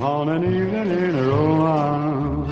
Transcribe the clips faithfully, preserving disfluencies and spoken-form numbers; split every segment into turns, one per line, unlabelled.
on an evening in Rome.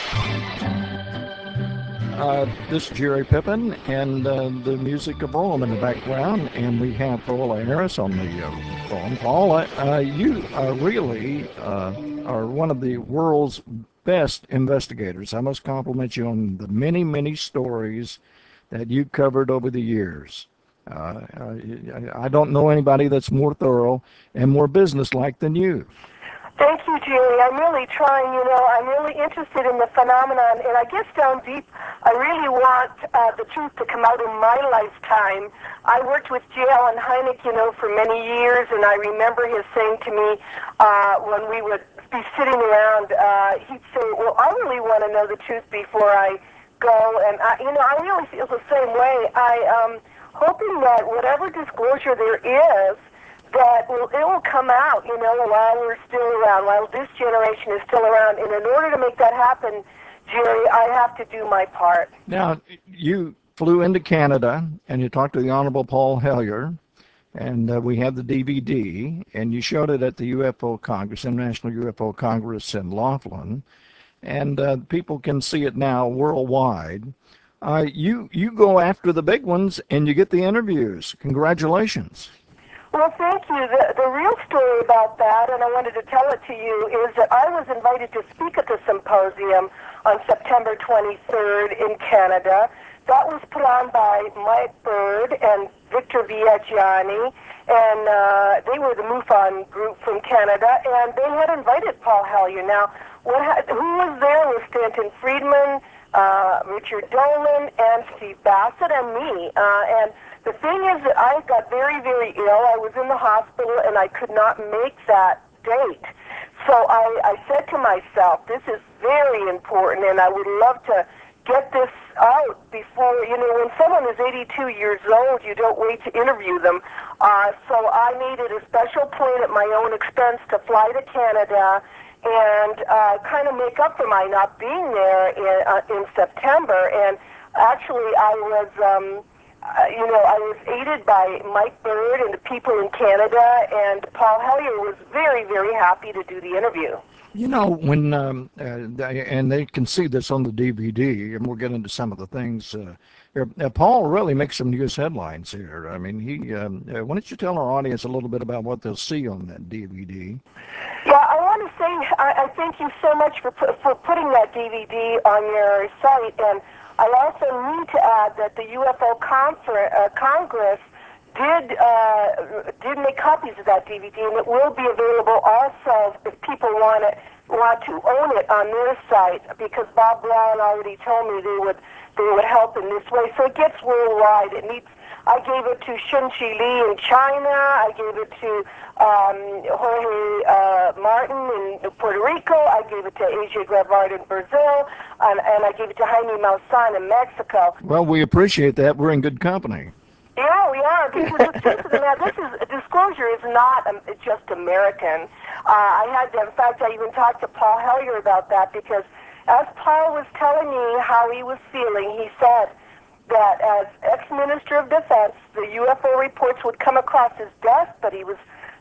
Uh, this is Jerry Pippin and uh, the music of Rome in the background, and we have Paola Harris on the uh, phone. Paola, uh, you are really uh, are one of the world's best investigators. I must compliment you on the many, many stories that you covered over the years. Uh, I, I don't know anybody that's more thorough and more businesslike than you.
Thank you, Jerry. I'm really trying, you know, I'm really interested in the phenomenon, and I guess down deep, I really want uh, the truth to come out in my lifetime. I worked with J. Allen Hynek, you know, for many years, and I remember his saying to me uh, when we would be sitting around, uh, he'd say, well, I really want to know the truth before I go, and, I, you know, I really feel the same way. I am um, hoping that whatever disclosure there is, that will, it will come out, you know, while we're still around, while this generation is still around. And in order to make that happen, Jerry, I have to do my part.
Now, you flew into Canada, and you talked to the Honorable Paul Hellyer, and uh, we have the D V D, and you showed it at the U F O Congress, International U F O Congress in Laughlin, and uh, people can see it now worldwide. Uh, you, you go after the big ones, and you get the interviews. Congratulations.
Well, thank you. The, the real story about that, and I wanted to tell it to you, is that I was invited to speak at the symposium on September twenty-third in Canada. That was put on by Mike Bird and Victor Viaggiani, and uh, they were the MUFON group from Canada, and they had invited Paul Hellyer. Now, what ha- who was there was Stanton Friedman, uh, Richard Dolan, and Steve Bassett, and me, uh, and the thing is that I got very, very ill. I was in the hospital, and I could not make that date. So I, I said to myself, this is very important, and I would love to get this out before, you know, when someone is eighty-two years old, you don't wait to interview them. Uh, so I made it a special point at my own expense to fly to Canada and uh, kind of make up for my not being there in, uh, in September. And actually, I was... Um, Uh, you know, I was aided by Mike Bird and the people in Canada, and Paul Hellyer was very, very happy to do the interview.
You know, when, um, uh, they, and they can see this on the D V D, and we'll get into some of the things. Uh, here. Uh, Paul really makes some news headlines here. I mean, he. Um, uh, why don't you tell our audience a little bit about what they'll see on that D V D?
Yeah, I want to say I, I thank you so much for for putting that D V D on your site, and I also need to add that the U F O confer- uh, Congress did uh, did make copies of that D V D, and it will be available also if people want it want to own it on their site, because Bob Brown already told me they would they would help in this way. So it gets worldwide. It needs. I gave it to Shun-Chi Lee in China. I gave it to um, Jorge uh, Martin in Puerto Rico. I gave it to A J Gravard in Brazil, and, and I gave it to Jaime Maussan in Mexico.
Well, we appreciate that. We're in good company.
Yeah, we are, because the truth of the matter, this is, disclosure is not um, just American. Uh, I had to, in fact, I even talked to Paul Hellyer about that, because as Paul was telling me how he was feeling, he said that as ex-minister of defense, the U F O reports would come across his desk, but he was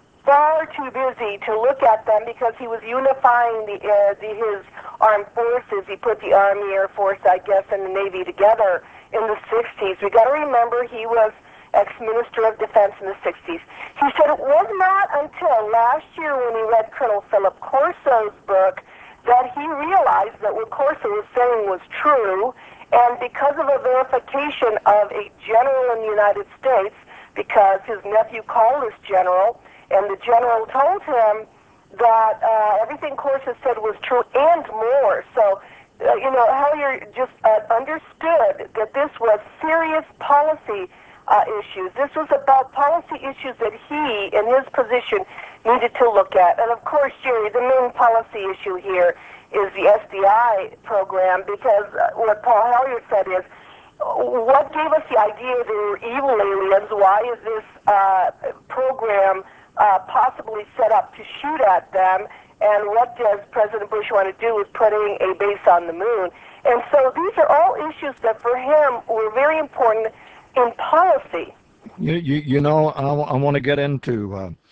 far too busy to look at them because he was unifying the, uh, the his armed forces. He put the Army, Air Force, I guess, and the Navy together in the sixties. We got to remember he was ex-minister of defense in the sixties. He said it was not until last year when he read Colonel Philip Corso's book that he realized that what Corso was saying was true, and because of a verification of a general in the United States, because his nephew called this general, and the general told him that uh, everything Corso said was true and more. So, uh, you know, Hellyer just uh, understood that this was serious policy uh, issues. This was about policy issues that he, in his position, needed to look at. And of course, Jerry, the main policy issue here is the S D I program, because uh, what Paul Hellyer said is, what gave us the idea they were evil aliens? Why is this uh, program uh, possibly set up to shoot at them? And what does President Bush want to do with putting a base on the moon? And so these are all issues that for him were very important in policy.
You, you, you know, I, I want to get into uh,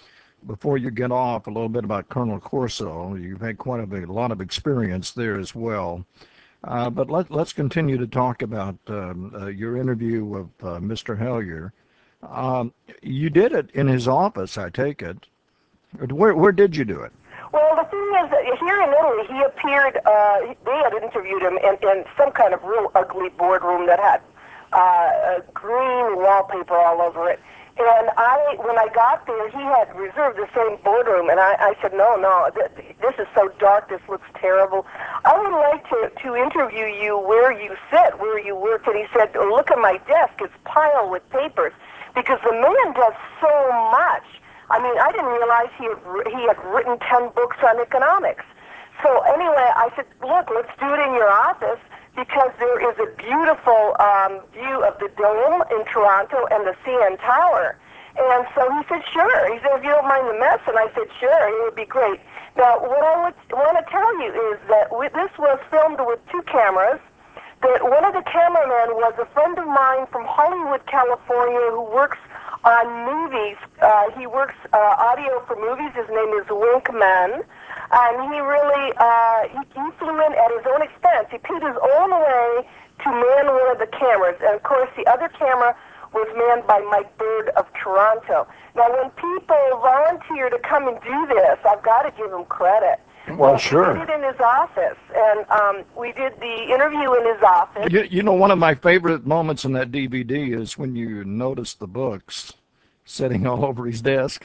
before you get off, a little bit about Colonel Corso. You've had quite a, bit, a lot of experience there as well. Uh, but let, let's continue to talk about um, uh, your interview with uh, Mister Hellyer. Um, you did it in his office, I take it. Where, where did you do it?
Well, the thing is, that here in Italy, he appeared, uh, they had interviewed him in, in some kind of real ugly boardroom that had uh, a green wallpaper all over it. And I, when I got there, he had reserved the same boardroom, and I, I said, no, no, th- this is so dark, this looks terrible. I would like to, to interview you where you sit, where you work. And he said, look at my desk, it's piled with papers, because the man does so much. I mean, I didn't realize he had, he had written ten books on economics. So anyway, I said, look, let's do it in your office, because there is a beautiful um, view of the Dome in Toronto and the C N Tower. And so he said, sure. He said, if you don't mind the mess. And I said, sure, it would be great. Now, what I would want to tell you is that we, this was filmed with two cameras. That one of the cameramen was a friend of mine from Hollywood, California, who works on movies. Uh, he works uh, audio for movies. His name is Wink Man. And he really, uh, he, he flew in at his own expense. He paid his own way to man one of the cameras. And, of course, the other camera was manned by Mike Bird of Toronto. Now, when people volunteer to come and do this, I've got to give them credit.
Well,
well
sure.
We did it in his office, and um, we did the interview in his office.
You, you know, one of my favorite moments in that D V D is when you notice the books sitting all over his desk.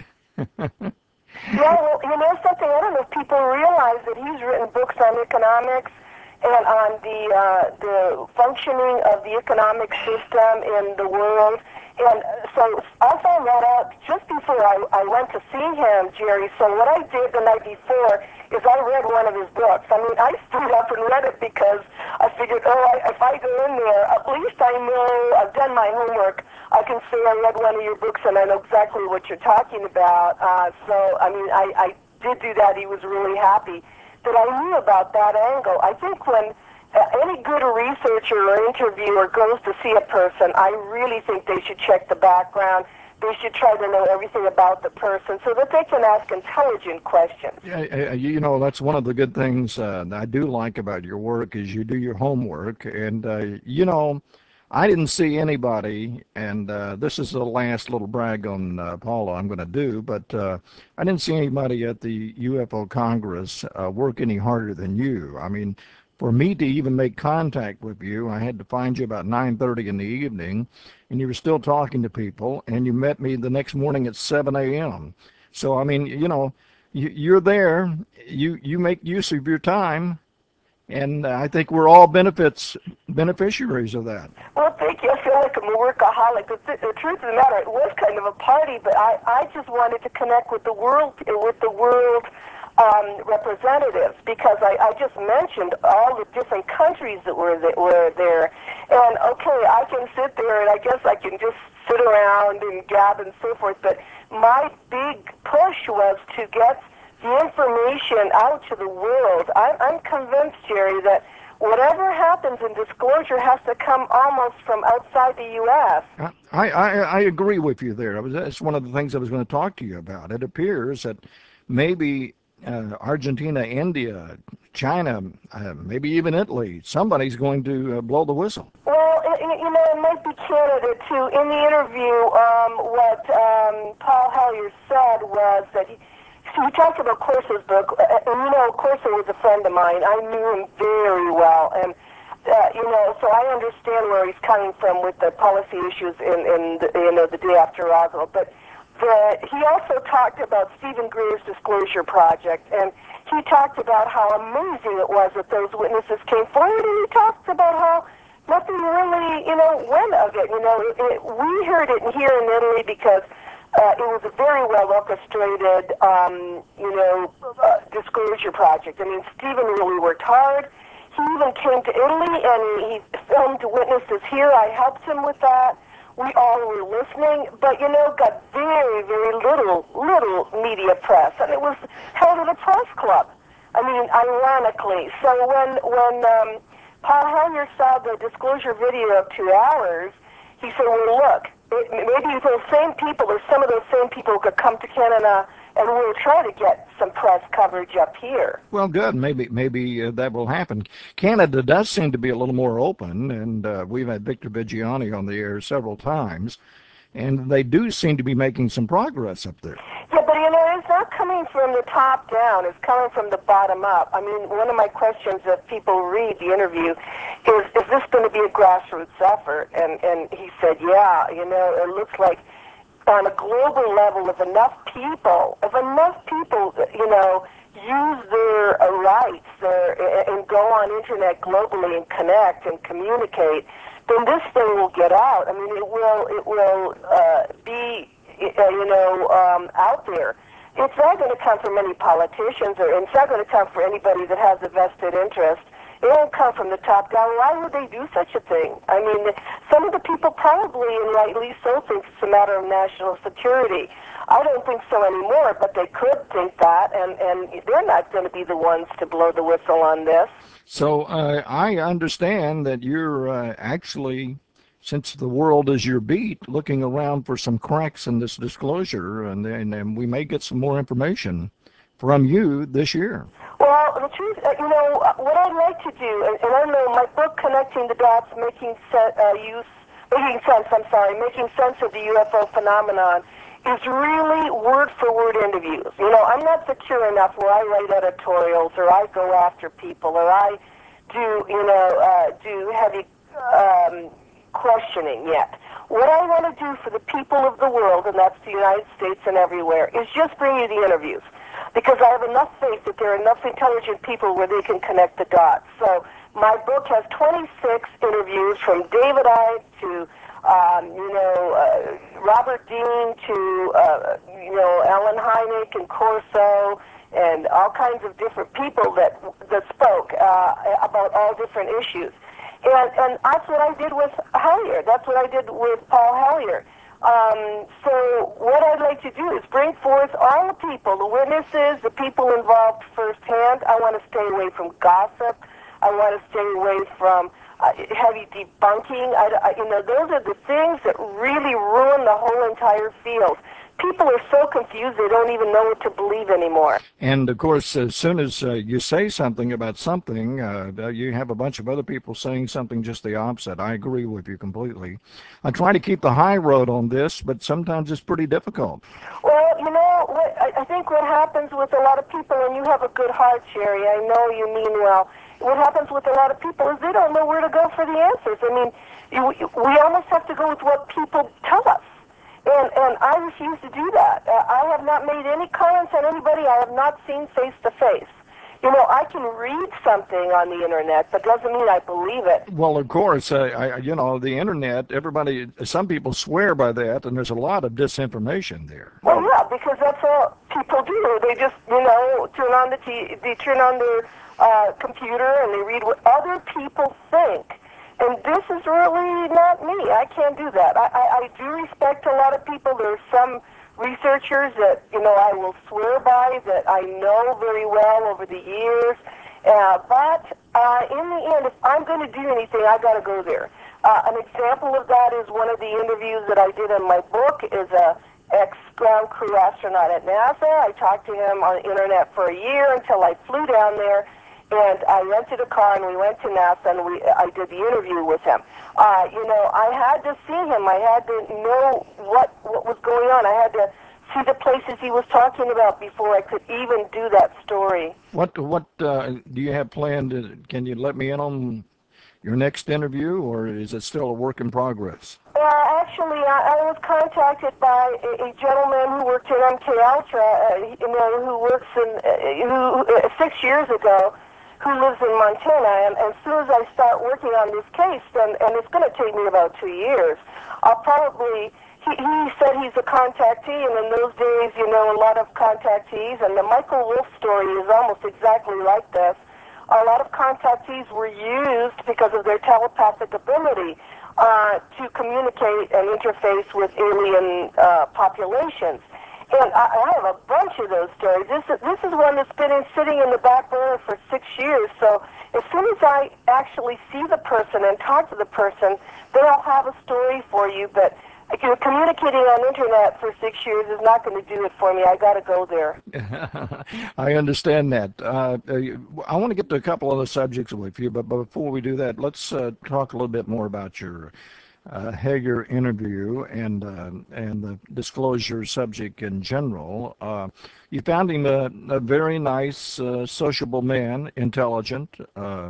Yeah, well, you know something? I don't know if people realize that he's written books on economics and on the uh, the functioning of the economic system in the world. And so I found that out just before I, I went to see him, Jerry. So what I did the night before is I read one of his books. I mean, I stood up and read it because I figured, oh, I, if I go in there, at least I know I've done my homework. I can say I read one of your books and I know exactly what you're talking about. Uh, so, I mean, I, I did do that. He was really happy that I knew about that angle. I think when uh, any good researcher or interviewer goes to see a person, I really think they should check the background. They should try to know everything about the person so that they can ask intelligent questions.
Yeah, you know, that's one of the good things uh, I do like about your work is you do your homework. And, uh, you know, I didn't see anybody, and uh, this is the last little brag on uh, Paula I'm going to do, but uh, I didn't see anybody at the U F O Congress uh, work any harder than you. I mean, for me to even make contact with you, I had to find you about nine thirty in the evening, and you were still talking to people, and you met me the next morning at seven a m So, I mean, you know, you, you're there, you, you make use of your time, and I think we're all benefits beneficiaries of that.
Well, thank you. I feel like I'm a workaholic. The, th- the truth of the matter, it was kind of a party, but I, I just wanted to connect with the world, with the world um, representatives, because I, I just mentioned all the different countries that were that were there. And okay, I can sit there and I guess I can just sit around and gab and so forth. But my big push was to get the information out to the world. I, I'm convinced, Jerry, that whatever happens in disclosure has to come almost from outside the U S
I, I, I agree with you there. I was, that's one of the things I was going to talk to you about. It appears that maybe uh, Argentina, India, China, uh, maybe even Italy, somebody's going to uh, blow the whistle.
Well, it, you know, it might be Canada, too. In the interview, um, what um, Paul Hellyer said was that he, so he talked about Corso's book, and you know, Corso was a friend of mine. I knew him very well, and uh, you know, so I understand where he's coming from with the policy issues in, in the, you know, the day after Roswell. But the, he also talked about Stephen Greer's Disclosure Project, and he talked about how amazing it was that those witnesses came forward, and he talked about how nothing really, you know, went of it. You know, it, it, we heard it here in Italy because Uh, it was a very well orchestrated, um, you know, uh, disclosure project. I mean, Stephen really worked hard. He even came to Italy and he, he filmed witnesses here. I helped him with that. We all were listening, but you know, got very, very little, little media press, and it was held at a press club. I mean, ironically. So when when um, Paul Hellyer saw the disclosure video of two hours, he said, "Well, look." It, maybe those same people or some of those same people could come to Canada and we'll try to get some press coverage up here.
Well, good. Maybe maybe uh, that will happen. Canada does seem to be a little more open, and uh, we've had Victor Viggiani on the air several times, and they do seem to be making some progress up there.
Yeah, but you know, it's not coming from the top down. It's coming from the bottom up. I mean, one of my questions if people read the interview is, is this going to be a grassroots effort? And, and he said, yeah, you know, it looks like on a global level, if enough people, if enough people, you know, use their uh, rights their, and go on internet globally and connect and communicate, then this thing will get out. I mean, it will, it will uh, be, uh, you know, um, out there. It's not going to come from any politicians, or it's not going to come from anybody that has a vested interest. It won't come from the top down. Why would they do such a thing? I mean, some of the people probably, and rightly so, think it's a matter of national security. I don't think so anymore, but they could think that, and, and they're not going to be the ones to blow the whistle on this.
So uh, I understand that you're uh, actually, since the world is your beat, looking around for some cracks in this disclosure, and, and, and we may get some more information from you this year.
Well, the truth, uh, you know, uh, what I'd like to do, and, and I know my book, Connecting the Dots, Making se- uh, use, Making Sense, I'm sorry, Making Sense of the U F O Phenomenon, is really word-for-word interviews. You know, I'm not secure enough where I write editorials, or I go after people, or I do, you know, uh, do heavy um, questioning yet. What I want to do for the people of the world, and that's the United States and everywhere, is just bring you the interviews. Because I have enough faith that there are enough intelligent people where they can connect the dots. So my book has twenty-six interviews from David Icke to, um, you know, uh, Robert Dean to, uh, you know, Ellen Hynek and Corso and all kinds of different people that that spoke uh, about all different issues. And, and that's what I did with Hellyer. That's what I did with Paul Hellyer. Um, so what I'd like to do is bring forth all the people, the witnesses, the people involved firsthand. I want to stay away from gossip. I want to stay away from uh, heavy debunking. I, I, you know, those are the things that really ruin the whole entire field. People are so confused they don't even know what to believe anymore.
And of course, as soon as uh, you say something about something, uh, you have a bunch of other people saying something just the opposite. I agree with you completely. I try to keep the high road on this, but sometimes it's pretty difficult.
Well, you know, what, I, I think what happens with a lot of people, and you have a good heart, Sherry, I know you mean well, what happens with a lot of people is they don't know where to go for the answers. I mean, you, we almost have to go with what people tell us. And, and I refuse to do that. Uh, I have not made any comments on anybody I have not seen face to face. You know, I can read something on the internet, but doesn't mean I believe it.
Well, of course, uh, I, you know, the internet, everybody, some people swear by that, and there's a lot of disinformation there.
Well, yeah, because that's all people do. They just, you know, turn on the t- they turn on their uh, computer and they read what other people think. And this is really not me. I can't do that. I, I, I do respect a lot of people. There are some researchers that, you know, I will swear by, that I know very well over the years. Uh, but uh, in the end, if I'm going to do anything, I got to go there. Uh, an example of that is one of the interviews that I did in my book is a ex-ground crew astronaut at NASA. I talked to him on the internet for a year until I flew down there. And I rented a car, and we went to NASA, and we, I did the interview with him. Uh, you know, I had to see him. I had to know what, what was going on. I had to see the places he was talking about before I could even do that story.
What what uh, do you have planned? To, can you let me in on your next interview, or is it still a work in progress?
Uh, actually, I, I was contacted by a, a gentleman who worked at M K Ultra, uh, you know, who works in, uh, who uh, six years ago, who lives in Montana, and as soon as I start working on this case, then, and it's going to take me about two years, I'll probably, he, he said he's a contactee, and in those days, you know, a lot of contactees, and the Michael Wolff story is almost exactly like this. A lot of contactees were used because of their telepathic ability uh, to communicate and interface with alien uh, populations. And I, I have a bunch of those stories. This is, this is one that's been in, sitting in the back burner for six years. So as soon as I actually see the person and talk to the person, then I'll have a story for you. But Like, you're communicating on internet for six years is not going to do it for me. I got to go there.
I understand that. Uh, I want to get to a couple other subjects with you, but before we do that, let's uh, talk a little bit more about your uh, Hager interview and uh, and the disclosure subject in general. Uh, you found him a, a very nice, uh, sociable man, intelligent, uh,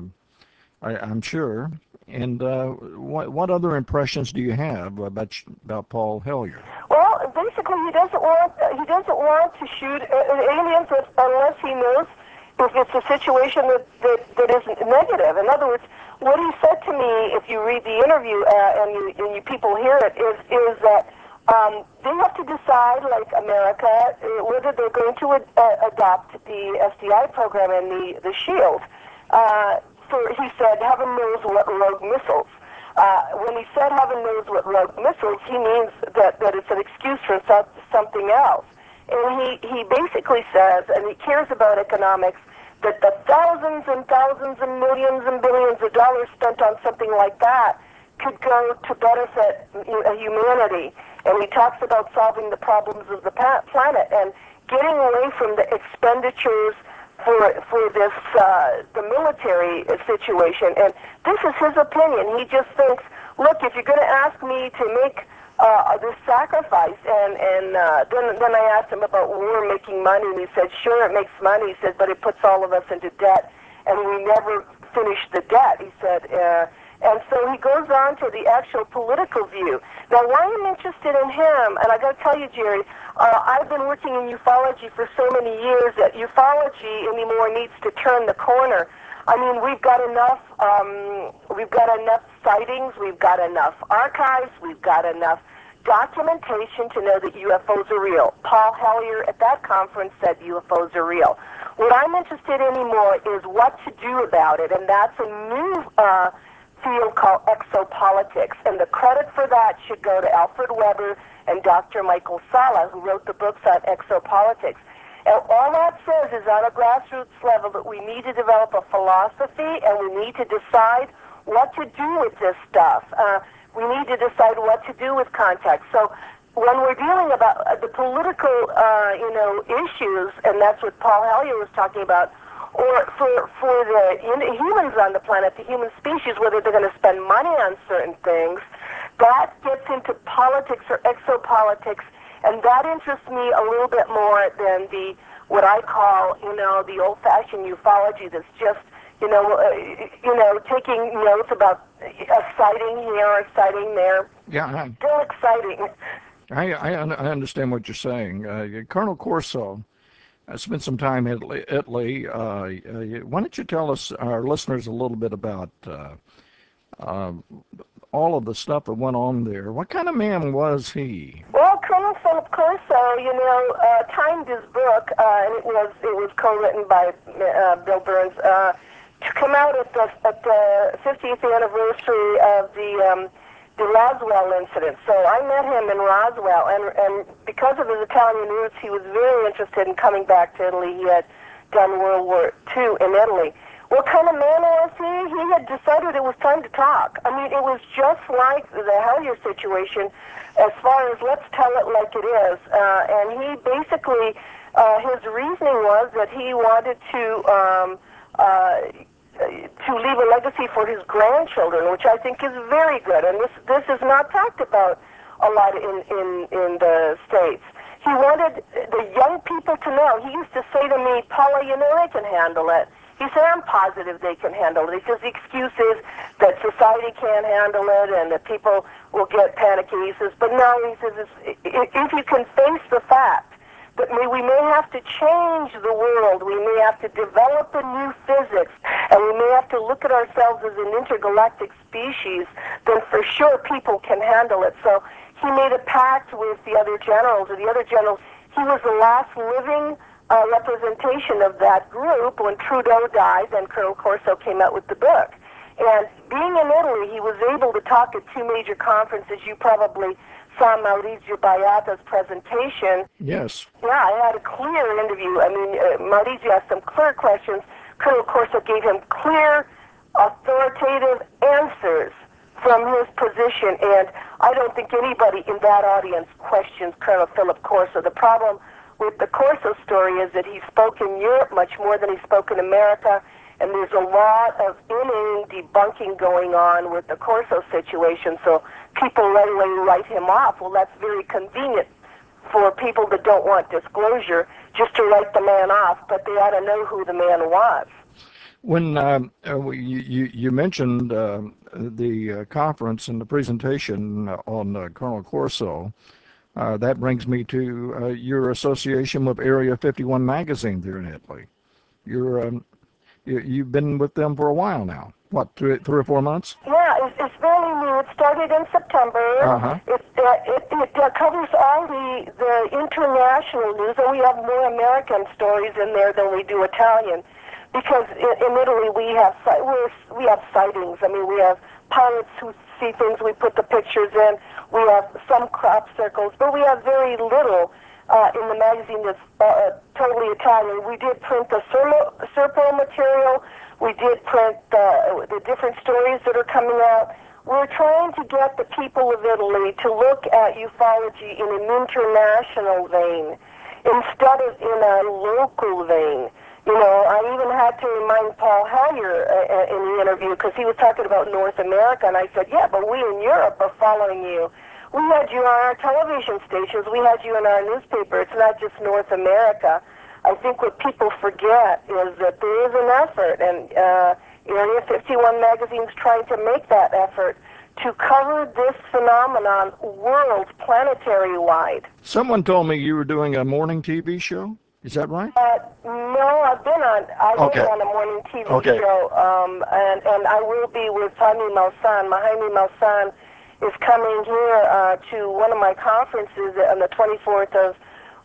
I, I'm sure. And uh, what what other impressions do you have about about Paul Hellyer?
Well, basically, he doesn't want uh, he doesn't want to shoot uh, aliens unless he knows if it's a situation that, that, that is negative. In other words, what he said to me, if you read the interview uh, and, you, and you people hear it, is is that um, they have to decide, like America, uh, whether they're going to ad- uh, adopt the S D I program and the the SHIELD. Uh, for he said, heaven knows what rogue missiles. Uh, when he said heaven knows what rogue missiles, he means that, that it's an excuse for some, something else. And he, he basically says, and he cares about economics, that the thousands and thousands and millions and billions of dollars spent on something like that could go to benefit humanity. And he talks about solving the problems of the planet and getting away from the expenditures for for this uh, the military situation. And this is his opinion. He just thinks, look, if you're going to ask me to make uh, this sacrifice, and and uh, then then I asked him about war making money, and he said, sure, it makes money. He said, but it puts all of us into debt, and we never finish the debt. He said. Uh, And so he goes on to the actual political view. Now, why I'm interested in him, and I got to tell you, Jerry, uh, I've been working in ufology for so many years that ufology anymore needs to turn the corner. I mean, we've got enough, um, we've got enough sightings, we've got enough archives, we've got enough documentation to know that U F Os are real. Paul Hellyer at that conference said U F Os are real. What I'm interested in anymore is what to do about it, and that's a new uh, field called exopolitics, and the credit for that should go to Alfred Weber and Doctor Michael Salla, who wrote the books on exopolitics. And all that says is on a grassroots level that we need to develop a philosophy, and we need to decide what to do with this stuff. Uh, we need to decide what to do with contact. So when we're dealing about uh, the political, uh, you know, issues, and that's what Paul Hellyer was talking about, or for for the humans on the planet, the human species, whether they're going to spend money on certain things, that gets into politics or exopolitics, and that interests me a little bit more than the what I call, you know, the old-fashioned ufology that's just, you know, uh, you know, taking notes about a sighting here or a sighting there.
Yeah, I,
Still exciting.
I I I understand what you're saying, uh, Colonel Corso. I spent some time in Italy. Italy. Uh, uh, why don't you tell us, our listeners, a little bit about uh, uh, all of the stuff that went on there? What kind of man was he?
Well, Colonel Philip Corso, you know, uh, timed his book, uh, and it was it was co-written by uh, Bill Burns, uh, to come out at the at the fiftieth anniversary of the um, the Roswell incident. So I met him in Roswell, and and because of his Italian roots, he was very interested in coming back to Italy. He had done World War Two in Italy. What kind of man was he? He had decided it was time to talk. I mean, it was just like the Hellyer situation, as far as let's tell it like it is. Uh, and he basically, uh, his reasoning was that he wanted to um, uh, to leave a legacy for his grandchildren, which I think is very good. And this this is not talked about a lot in in in the States. He wanted the young people to know. He used to say to me, Paula, you know, they can handle it. He said, I'm positive they can handle it. He says the excuse is that society can't handle it and that people will get panicky. He says, but no, he says, if you can face the fact that we may have to change the world, we may have to develop a new physics, and we may have to look at ourselves as an intergalactic species, then for sure people can handle it. So he made a pact with the other generals, or the other generals. He was the last living Uh, representation of that group. When Trudeau died, then Colonel Corso came out with the book. And being in Italy, he was able to talk at two major conferences. You probably saw Maurizio Baiatta's presentation.
Yes.
Yeah, I had a clear interview. I mean, uh, Maurizio asked some clear questions. Colonel Corso gave him clear, authoritative answers from his position, and I don't think anybody in that audience questions Colonel Philip Corso. The problem with the Corso story is that he spoke in Europe much more than he spoke in America, and there's a lot of inane debunking going on with the Corso situation, so people readily write him off. Well, that's very convenient for people that don't want disclosure, just to write the man off, but they ought to know who the man was.
When um, uh, you, you, you mentioned uh, the uh, conference and the presentation on uh, Colonel Corso, uh, that brings me to uh, your association with Area fifty-one magazine there in Italy. You're, um, you, you've been with them for a while now. What, three, three or four months?
Yeah, it's, it's fairly new. It started in September.
Uh-huh.
It, uh, it, it uh, covers all the, the international news, and we have more American stories in there than we do Italian. Because in, in Italy we have we're, we have sightings. I mean, we have pilots who see things. We put the pictures in. We have some crop circles, but we have very little uh, in the magazine that's uh, totally Italian. We did print the Sermo, Serpo material. We did print the, the different stories that are coming out. We're trying to get the people of Italy to look at ufology in an international vein instead of in a local vein. You know, I even had to remind Paul Hellyer uh, in the interview because he was talking about North America, and I said, yeah, but we in Europe are following you. We had you on our television stations. We had you in our newspaper. It's not just North America. I think what people forget is that there is an effort, and uh, Area fifty-one magazine's trying to make that effort to cover this phenomenon world, planetary-wide.
Someone told me you were doing a morning T V show. Is that right?
Uh, no, I've been on. I was
Okay.
on a morning T V
Okay.
show, um, and and I will be with Jaime Maussan. Jaime Maussan is coming here uh, to one of my conferences on the twenty-fourth of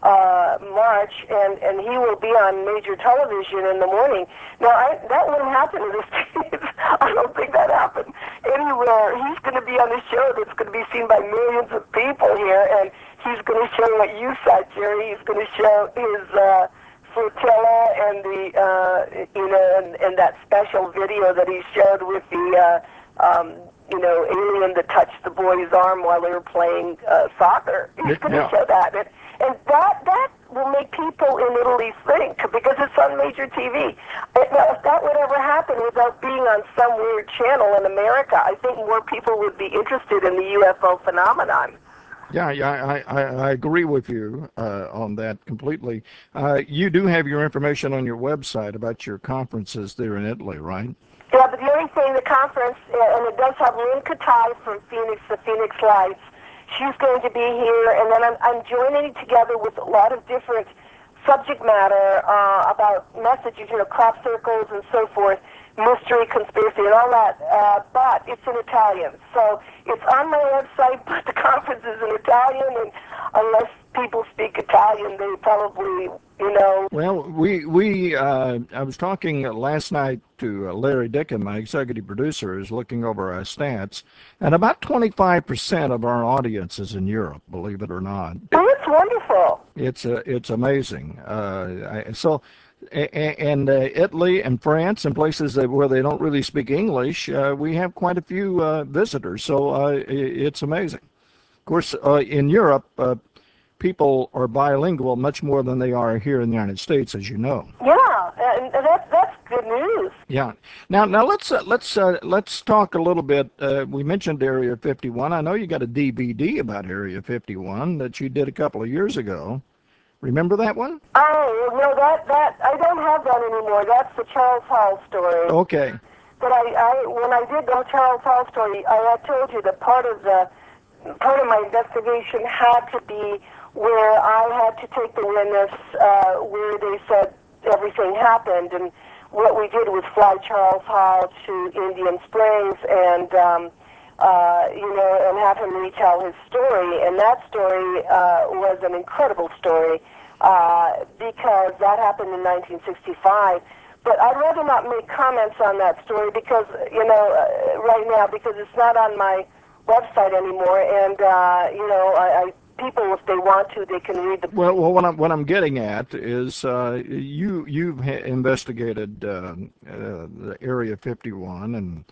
uh, March, and and he will be on major television in the morning. Now, I, that wouldn't happen in this case. I don't think that happened anywhere. He's going to be on a show that's going to be seen by millions of people here, and he's going to show what you said, Jerry. He's going to show his uh, flotilla and the, uh, you know, and, and that special video that he showed with the, uh, um, you know, alien that touched the boy's arm while they were playing uh, soccer. He's going to
Yeah.
show that. And, and that, that will make people in Italy think, because it's on major T V. And now, if that would ever happen without being on some weird channel in America, I think more people would be interested in the U F O phenomenon.
Yeah, yeah, I, I, I agree with you uh, on that completely. Uh, you do have your information on your website about your conferences there in Italy, right?
Yeah, but the only thing, the conference, uh, and it does have Lynn Katai from Phoenix, the Phoenix Lights. She's going to be here, and then I'm, I'm joining together with a lot of different subject matter uh, about messages, you know, crop circles and so forth, mystery, conspiracy, and all that, uh, but it's in Italian. So it's on my website, but the conference is in Italian, and unless people speak Italian, they probably, you know.
Well, we, we uh, I was talking last night to uh, Larry Dickin, my executive producer, who's looking over our stats, and about twenty-five percent of our audience is in Europe, believe it or not.
Oh, it's wonderful.
It's uh, it's amazing. Uh, I, so, a- a- and uh, Italy and France and places that, where they don't really speak English, uh, we have quite a few uh, visitors. So uh, i- it's amazing. Of course, uh, in Europe, uh, people are bilingual much more than they are here in the United States, as you know.
Yeah, and that's that's good news.
Yeah. Now, now let's uh, let's uh, let's talk a little bit. Uh, we mentioned Area fifty-one. I know you got a D V D about Area fifty-one that you did a couple of years ago. Remember that one?
Oh, no, that, that, I don't have that anymore. That's the Charles Hall story.
Okay.
But I, I, when I did the Charles Hall story, I had told you that part of the, part of my investigation had to be where I had to take the witness, uh, where they said everything happened, and what we did was fly Charles Hall to Indian Springs and, um, uh, you know, and have him retell his story. And that story uh, was an incredible story uh, because that happened in nineteen sixty-five. But I'd rather not make comments on that story because, you know, uh, right now, because it's not on my website anymore. And, uh, you know, I, I people, if they want to, they can read the.
Well, well, what I'm what I'm getting at is uh, you you've ha- investigated uh, uh, the Area fifty-one and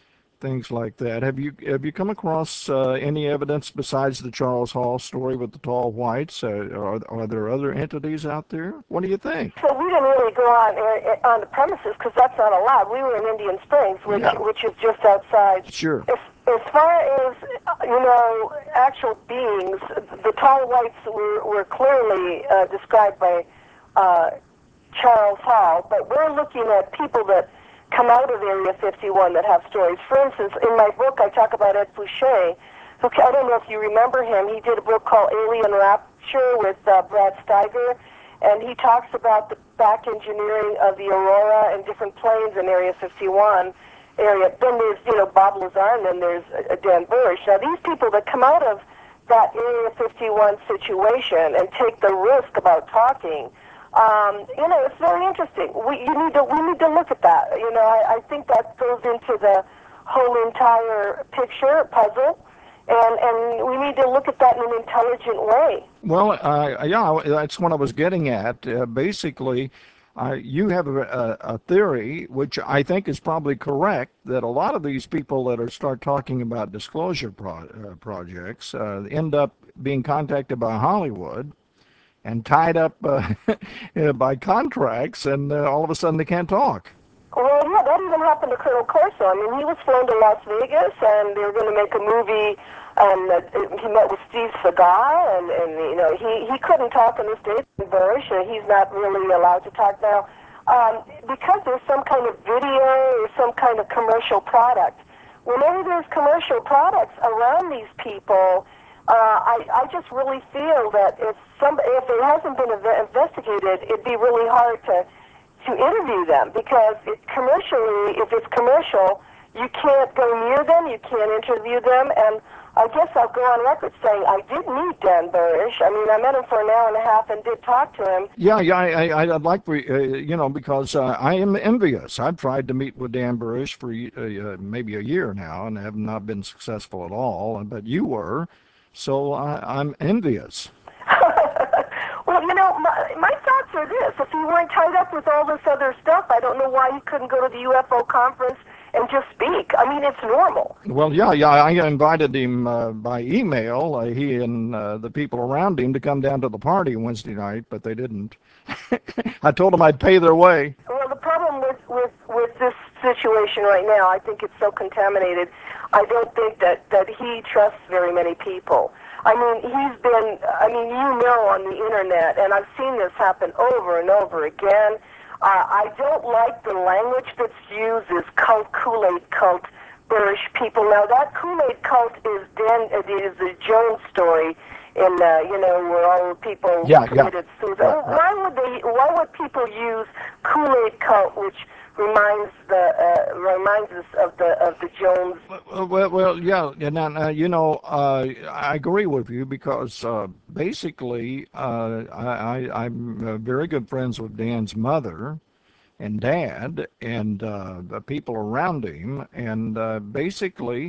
things like that. Have you have you come across uh, any evidence besides the Charles Hall story with the tall whites? Uh, are, are there other entities out there? What do you think?
So we didn't really go on uh, on the premises because that's not allowed. We were in Indian Springs, which
Yeah.
which is just outside.
Sure.
As, as far as uh, you know, actual beings, the tall whites were were clearly uh, described by uh, Charles Hall, but we're looking at people that come out of Area fifty-one that have stories. For instance, in my book, I talk about Ed Fouché, who, I don't know if you remember him. He did a book called Alien Rapture with uh, Brad Steiger, and he talks about the back engineering of the Aurora and different planes in Area fifty-one area. Then there's, you know, Bob Lazar, and then there's uh, Dan Burrish. Now, these people that come out of that Area fifty-one situation and take the risk about talking, Um, you know, it's very interesting. We you need to we need to look at that. You know, I, I think that goes into the whole entire picture puzzle, and and we need to look at that in an intelligent way.
Well, uh, yeah, that's what I was getting at. Uh, basically, uh, you have a, a, a theory, which I think is probably correct, that a lot of these people that are start talking about disclosure pro uh, projects uh, end up being contacted by Hollywood and tied up uh, by contracts, and uh, all of a sudden they can't talk.
Well, yeah, that even happened to Colonel Corso. I mean, he was flown to Las Vegas, and they were going to make a movie, and uh, he met with Steve Seagal, and, and you know, he, he couldn't talk in the States, Burrish, and he's not really allowed to talk now, um, because there's some kind of video or some kind of commercial product. Whenever there's commercial products around these people, uh, I, I just really feel that if some if it hasn't been investigated, it'd be really hard to to interview them, because it, commercially, if it's commercial, you can't go near them, you can't interview them, and I guess I'll go on record saying I did meet Dan Burrish. I mean, I met him for an hour and a half and did talk to him.
Yeah, yeah, I, I, I'd like, for, uh, you know, because uh, I am envious. I've tried to meet with Dan Burrish for uh, uh, maybe a year now and have not been successful at all, but you were, so I, I'm envious.
Well, you know, my, my thoughts are this. If he weren't tied up with all this other stuff, I don't know why he couldn't go to the U F O conference and just speak. I mean, it's normal.
Well, yeah, yeah, I invited him uh, by email, uh, he and uh, the people around him, to come down to the party Wednesday night, but they didn't. I told them I'd pay their way.
Well, the problem with, with, with this situation right now, I think it's so contaminated, I don't think that, that he trusts very many people. I mean, he's been, I mean, you know, on the internet, and I've seen this happen over and over again. Uh, I don't like the language that's used as cult, Kool-Aid cult, Burrish people. Now, that Kool-Aid cult is Dan, it is the Jones story in, uh, you know, where all the people
yeah,
committed
yeah.
suicide.
Right, right.
Why would they, why would people use Kool-Aid cult, which reminds the uh, reminds us of the of the Jones?
Well, well, well yeah, and uh, you know, uh, I agree with you, because uh, basically, uh, I, I, I'm uh, very good friends with Dan's mother and dad and uh, the people around him, and uh, basically,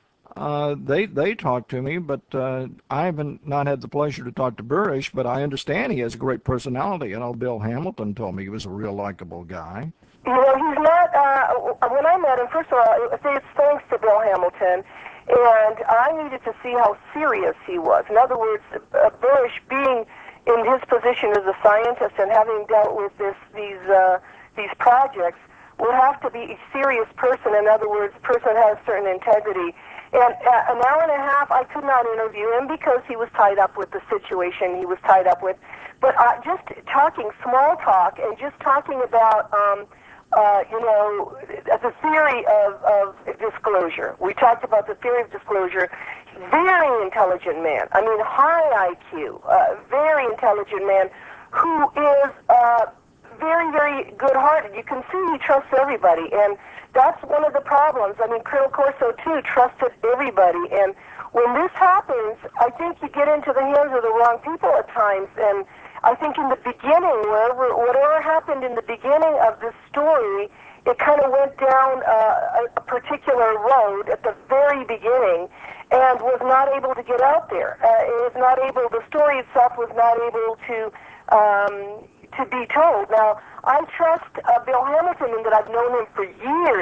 uh, they they talk to me, but uh, I haven't not had the pleasure to talk to Burrish, but I understand he has a great personality. You know, Bill Hamilton told me he was a real likable guy.
You know, he's not, uh, when I met him, first of all, it's thanks to Bill Hamilton, and I needed to see how serious he was. In other words, uh, Burrish, being in his position as a scientist and having dealt with this, these, uh, these projects, would have to be a serious person. In other words, a person that has certain integrity. And uh, an hour and a half, I could not interview him because he was tied up with the situation he was tied up with. But uh, just talking small talk and just talking about, um, Uh, you know, the theory of, of disclosure. We talked about the theory of disclosure. Very intelligent man. I mean, high I Q. Uh, very intelligent man who is uh, very, very good-hearted. You can see he trusts everybody, and that's one of the problems. I mean, Colonel Corso, too, trusted everybody, and when this happens, I think you get into the hands of the wrong people at times, and I think in the beginning, wherever, whatever happened in the beginning of this story, it kind of went down uh, a, a particular road at the very beginning and was not able to get out there. Uh, it was not able, the story itself was not able to um, to be told. Now, I trust uh, Bill Hamilton in that I've known him for years,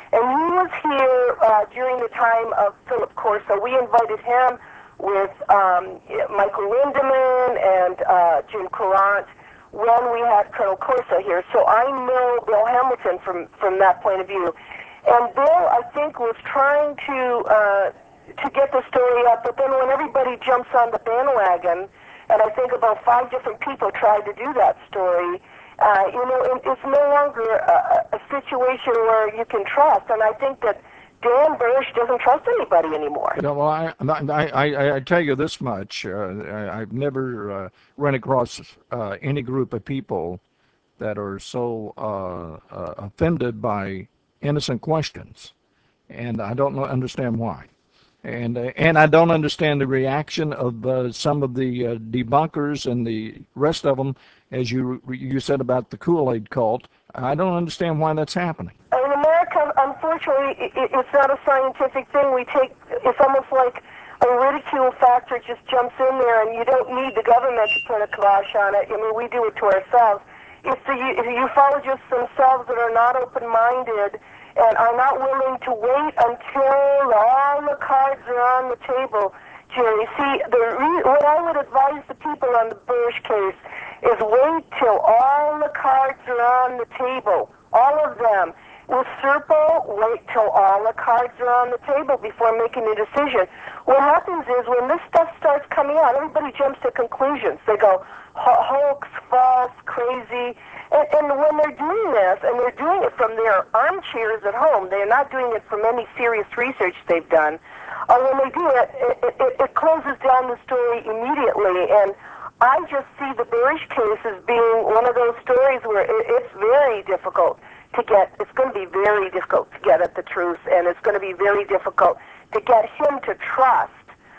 And he was here uh, during the time of Philip Corso. We invited him with um, Michael Lindemann and uh, Jim Courant when we had Colonel Corso here. So I know Bill Hamilton from, from that point of view. And Bill, I think, was trying to uh, to get the story up, but then when everybody jumps on the bandwagon, and I think about five different people tried to do that story, uh, you know, it, it's no longer a, a situation where you can trust. And I think that Dan Burisch doesn't trust anybody anymore.
You know, well, I, I, I, I tell you this much. Uh, I, I've never uh, run across uh, any group of people that are so uh, uh, offended by innocent questions, and I don't know, understand why. And uh, and I don't understand the reaction of uh, some of the uh, debunkers and the rest of them, as you you said about the Kool-Aid cult. I don't understand why that's happening.
In America, unfortunately, it, it's not a scientific thing. We take it's almost like a ridicule factor just jumps in there, and you don't need the government to put a kibosh on it. I mean, we do it to ourselves. It's the, it's the ufologists themselves that are not open-minded and are not willing to wait until all the cards are on the table, Jerry. See, the re- what I would advise the people on the Burisch case is wait till all the cards are on the table, all of them. With Serpo, wait till all the cards are on the table before making a decision. What happens is when this stuff starts coming out, everybody jumps to conclusions. They go, hoax, false, crazy. And, and when they're doing this, and they're doing it from their armchairs at home, they're not doing it from any serious research they've done. Uh, when they do it, it, it, it closes down the story immediately. And I just see the Burisch case as being one of those stories where it, it's very difficult to get, it's going to be very difficult to get at the truth, and it's going to be very difficult to get him to trust,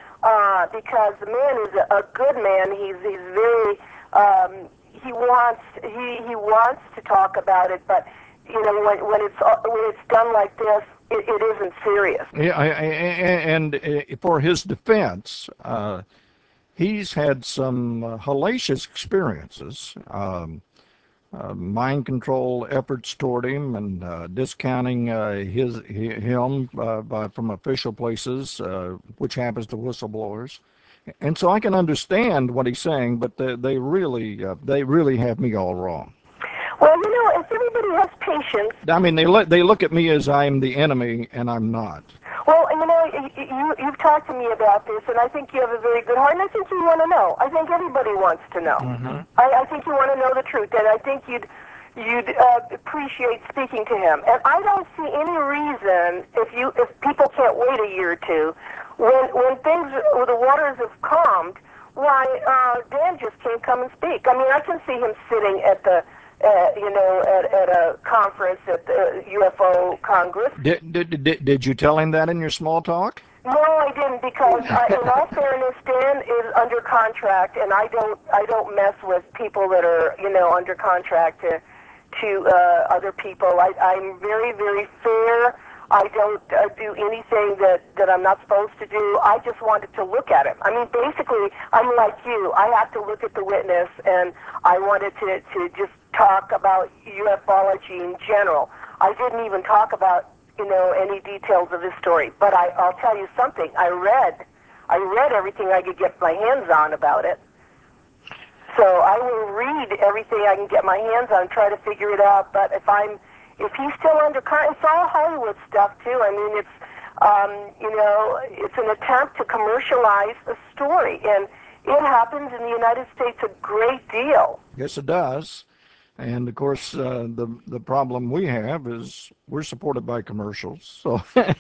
uh, because the man is a, a good man. He's he's very um, he wants he he wants to talk about it, but you know when when it's when it's done like this, it, it isn't serious.
Yeah, I, I, and uh, for his defense, uh, he's had some uh, hellacious experiences. Um, Uh, mind control efforts toward him and uh, discounting uh, his him uh, by, from official places, uh, which happens to whistleblowers. And so I can understand what he's saying, but they, they really uh, they really have me all wrong.
Well, you know, if everybody has patience.
I mean, they let they look at me as I'm the enemy, and I'm not.
Well, you know, you, you've talked to me about this, and I think you have a very good heart, and I think you want to know. I think everybody wants to know.
Mm-hmm.
I, I think you want to know the truth, and I think you'd you'd uh, appreciate speaking to him. And I don't see any reason, if you if people can't wait a year or two, when when things, when the waters have calmed, why uh, Dan just can't come and speak. I mean, I can see him sitting at the Uh, you know, at, at a conference at the U F O Congress.
Did, did, did, did you tell him that in your small talk?
No, I didn't, because uh, in all fairness, Dan is under contract, and I don't I don't mess with people that are, you know, under contract to to uh, other people. I, I'm very, very fair. I don't uh, do anything that, that I'm not supposed to do. I just wanted to look at him. I mean, basically, I'm like you. I have to look at the witness, and I wanted to, to just talk about ufology in general. I didn't even talk about, you know, any details of his story. But I, I'll tell you something. I read, I read everything I could get my hands on about it. So I will read everything I can get my hands on, try to figure it out. But if I'm If he's still under contract, it's all Hollywood stuff too. I mean, it's um, you know, it's an attempt to commercialize the story, and it happens in the United States a great deal.
Yes, it does. And of course, uh, the the problem we have is we're supported by commercials, so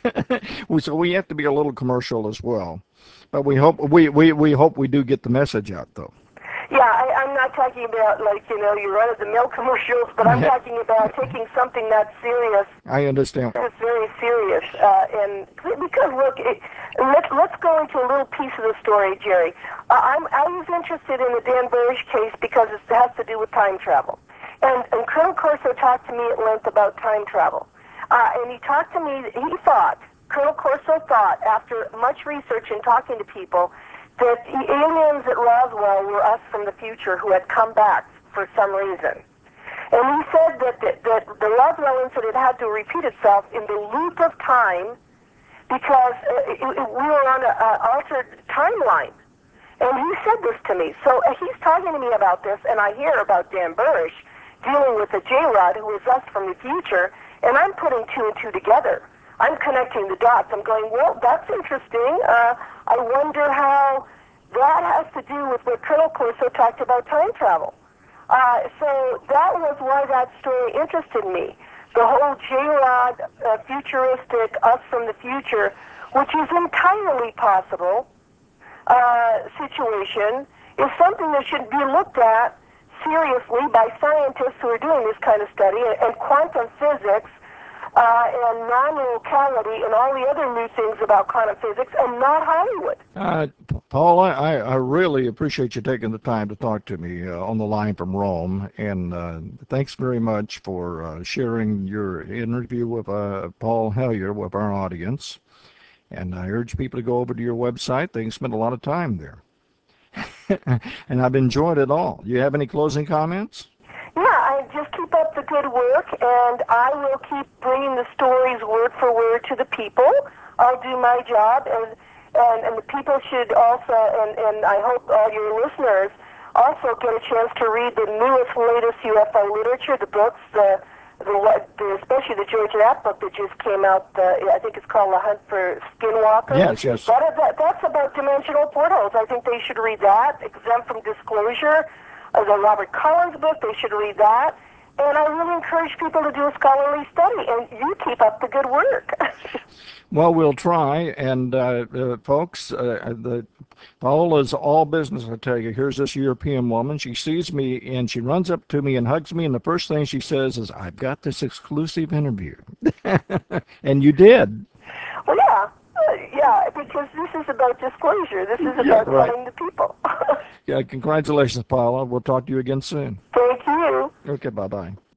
we so we have to be a little commercial as well. But we hope we we, we hope we do get the message out, though.
Yeah, I, I'm not talking about, like, you know, your run-of-the-mill commercials, but I'm talking about taking something that's serious.
I understand.
It's very serious. Uh, and because, look, it, let, let's go into a little piece of the story, Jerry. Uh, I'm, I was interested in the Dan Burisch case because it has to do with time travel. And, and Colonel Corso talked to me at length about time travel. Uh, and he talked to me, he thought, Colonel Corso thought, after much research and talking to people, that the aliens at Roswell were us from the future who had come back for some reason. And he said that the, that the Roswell incident had to repeat itself in the loop of time because uh, it, it, we were on an altered timeline. And he said this to me. So uh, he's talking to me about this, and I hear about Dan Burrish dealing with a J-Rod who is us from the future, and I'm putting two and two together. I'm connecting the dots. I'm going, well, that's interesting. Uh, I wonder how that has to do with what Colonel Corso talked about time travel. Uh, so that was why that story interested me. The whole J-Rod uh, futuristic, us from the future, which is entirely possible, uh, situation, is something that should be looked at seriously by scientists who are doing this kind of study, and, and quantum physics, uh, and non-locality, and all the other new things about quantum physics, and not Hollywood.
Uh, Paula, I, I really appreciate you taking the time to talk to me uh, on the line from Rome, and uh, thanks very much for uh, sharing your interview with uh, Paul Hellyer with our audience. And I urge people to go over to your website. They can spend a lot of time there. And I've enjoyed it all. You have any closing comments?
Yeah, I just keep up the good work, and I will keep bringing the stories word for word to the people. I'll do my job, and and, and the people should also, and, and I hope all your listeners also get a chance to read the newest, latest U F O literature, the books, the, the, the especially the George Knapp book that just came out. Uh, I think it's called The Hunt for Skinwalker.
Yes, yes.
That, that, that's about dimensional portals. I think they should read that, exempt from disclosure. Uh, the Robert Collins book, they should read that. And I really encourage people to do a scholarly study, and you keep up the good work.
Well, we'll try. And uh, uh, folks, uh, the Paola's all business, I tell you. Here's this European woman. She sees me, and she runs up to me and hugs me, and the first thing she says is, I've got this exclusive interview. And you did.
Well, yeah. Uh, yeah, because this is about disclosure. This is about
Yeah, right.
telling the people.
Yeah, congratulations, Paula. We'll talk to you again soon.
Thank you.
Okay, bye-bye.